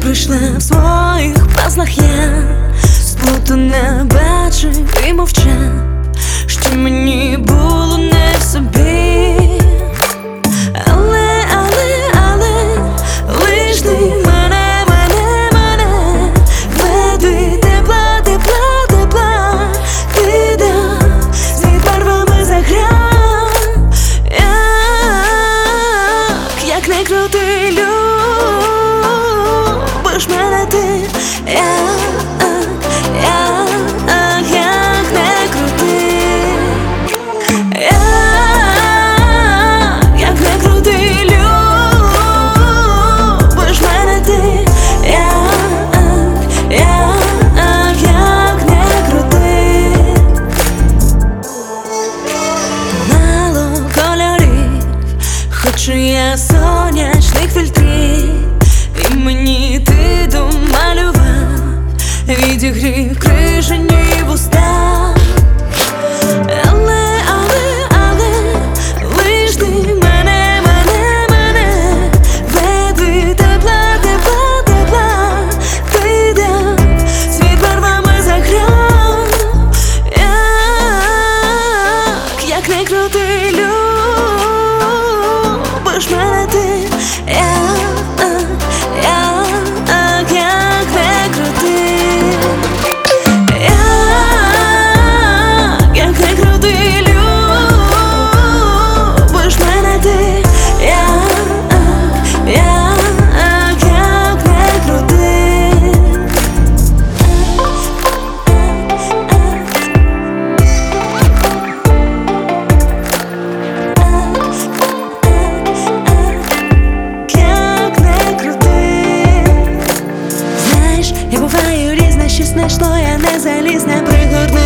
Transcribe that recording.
прийшла в своїх пазнах я, сплутане бачив і мовчав, що мені було не в собі. Але лиш ти мене веди, тепла, ти дав, світ барвами заграв. Як не крути, любиш мене ти, як не крути, як не крути, любиш мене ти, як не крути. Мало кольорів, хочу я сонячних фільтрів, і мені ти домалював, відігрів крижані вуста. Але лиш ти мене веди, тепла, ти дав, світ барвами заграв. Як не крути, любиш мене ти, як не крути, як не крути, любиш мене ти, як не крути. Я буваю різна, що знайшло, я не залізна, пригорну